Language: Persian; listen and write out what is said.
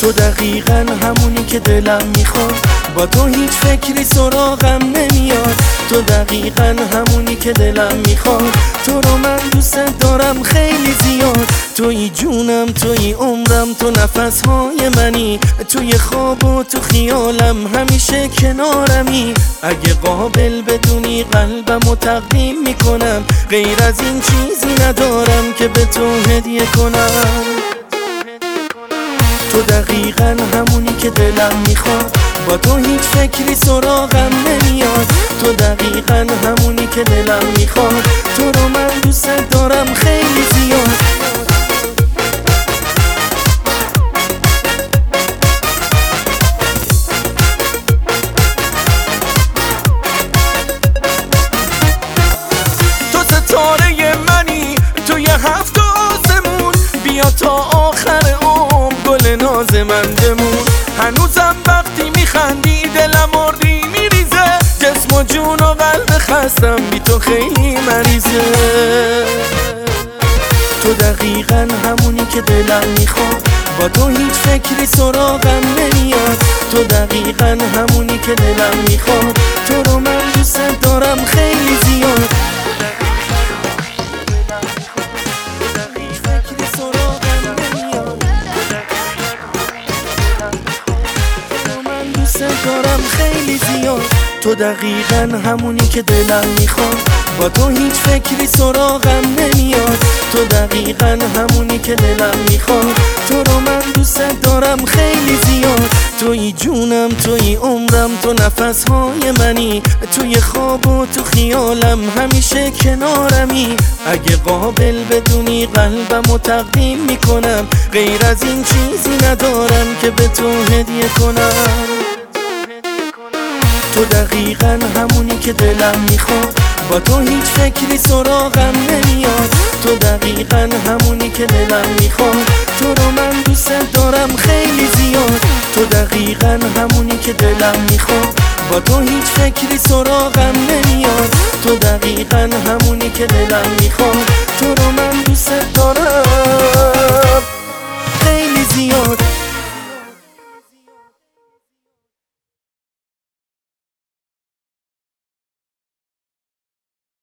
تو دقیقاً همونی که دلم میخواد، با تو هیچ فکری سراغم نمیاد. تو دقیقاً همونی که دلم میخواد، تو رو من دوست دارم خیلی زیاد. توی جونم، توی عمرم، تو نفسهای منی، توی خواب و تو خیالم همیشه کنارمی. اگه قابل بدونی قلبمو تقدیم میکنم، غیر از این چیزی ندارم که به تو هدیه کنم. تو دقیقاً همونی که دلم میخواد، با تو هیچ فکری سراغم نمیاد. تو دقیقاً همونی که دلم میخواد، تو رو من دوست دارم خیلی زیاد. تو ستاره منی توی هفت آسمون، بیا تا آخر عمر گل ناز من بمون. هنوزم وقتی میخندی دلم مردی میریزه، جسم و جون و قلب خستم بی تو خیلی مریضه. تو دقیقاً همونی که دلم میخواد، با تو هیچ فکری سراغم نمیاد. تو دقیقاً همونی که دلم میخواد، تو رو من دوست دارم خیلی زیاد. دارم خیلی زیاد. تو دقیقاً همونی که دلم میخواد، با تو هیچ فکری سراغم نمیاد. تو دقیقاً همونی که دلم میخواد، تو رو من دوست دارم خیلی زیاد. توی جونم، توی عمرم، تو نفسهای منی، توی خواب و تو خیالم همیشه کنارمی. اگه قابل بدونی قلبمو تقدیم میکنم، غیر از این چیزی ندارم که به تو هدیه کنم. تو دقیقاً همونی که دلم میخواد، با تو هیچ فکری سراغم نمیاد. تو دقیقاً همونی که دلم میخواد، تو رو من دوست دارم خیلی زیاد. تو دقیقاً همونی که دلم میخواد، با تو هیچ فکری سراغم نمیاد. تو دقیقاً همونی که دلم میخواد، تو رو من دوست دارم خیلی زیاد.